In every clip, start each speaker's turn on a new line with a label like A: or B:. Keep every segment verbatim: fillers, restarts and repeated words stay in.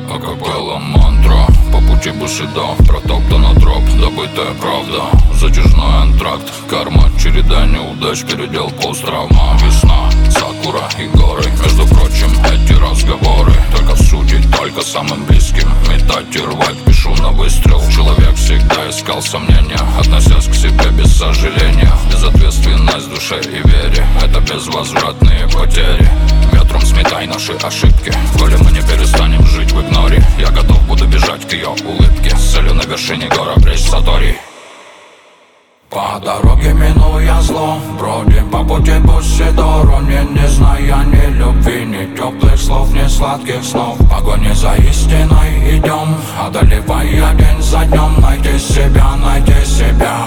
A: Акапелла мантра, по пути бусида, протоптана троп, добытая правда. Затяжной антракт, карма, череда неудач, передел посттравма. Весна, сакура и горы, между прочим, эти разговоры только в сути, только самым близким. Метать и рвать, пишу на выстрел. Человек всегда искал сомнения, относясь к себе без сожаления. Безответственность в душе и вере, это безвозвратные потери. Ветром сметай наши ошибки, коли мы не перестанем жить в игноре. Я готов буду бежать к ее улыбке, с целью на вершине гор обречь Сатори. По дороге минуя зло, бродим по пути Бусидору, не, не зная ни любви, ни теплых слов, ни сладких снов. В погоне за истиной идем, одолевая день за днем. Найти себя, найти себя.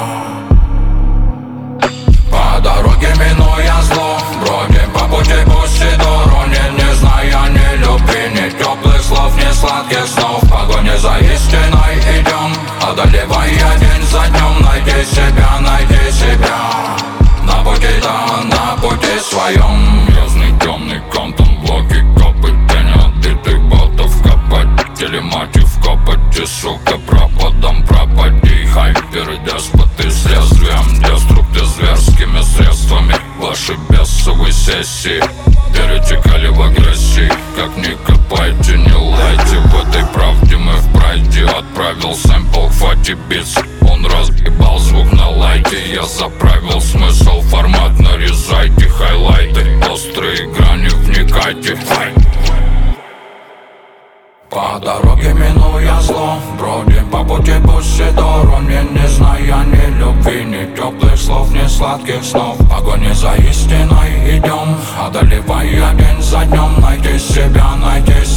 A: По дороге минуя зло, бродим по пути Бусидору, не, не зная ни любви, ни теплых слов, ни сладких снов. В погоне за истиной идем, одолевая день за днем. Найти себя, найти себя. На пути, да, на пути своем. Грязный темный контон, блоки, копы, тени отбитых ботов. Копать, телематив, копать, сука, пропадом, пропади. Хайперы, деспоты с лезвием, деструкты зверскими средствами. Ваши бесовые сессии перетекали в агрессии. Как ни копайте, не лайте, в этой правде мы в прайде. Отправил сэмпл, хвати битс, он разгибал звук на лайте. Я заправил смысл, формат, нарезайте хайлайты. Острые грани, вникайте. По дороге минуя зло, бродим по пути Бусидору, не, не зная ни любви, ни теплых слов, ни сладких снов. В погоне за истиной идем, одолевая день за днем. Найти себя, найти